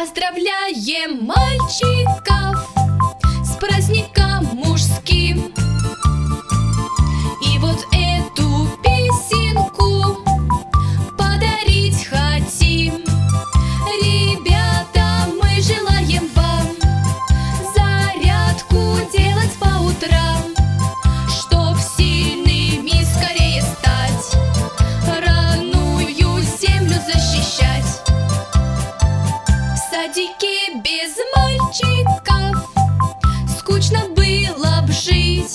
Поздравляем мальчиков с праздником мужским. И вот эту песенку подарить хотим. Ребята, мы желаем вам зарядку делать по утрам, чтоб сильными скорее стать, родную землю защищать. В садике без мальчиков скучно было б жить.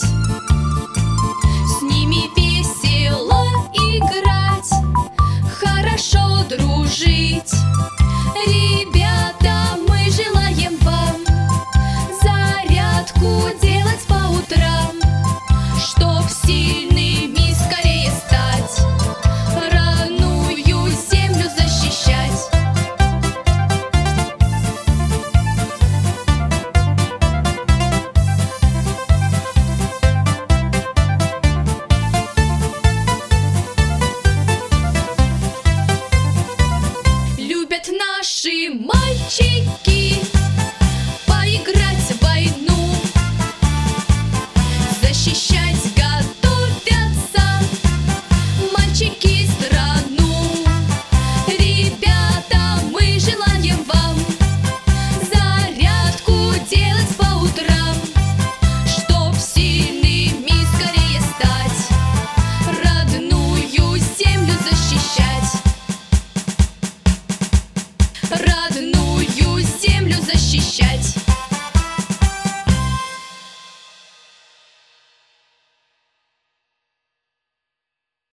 С ними весело играть, хорошо дружить. Ребята, мы желаем вам зарядку делать по утрам, чтоб сильными скорее стать, родную землю защищать. Любят наши мальчики поиграть в войну, защищать готовятся мальчики страну. Ребята, мы желаем вам зарядку делать по утрам, чтоб сильными скорее стать, родную землю защищать. Родную землю защищать.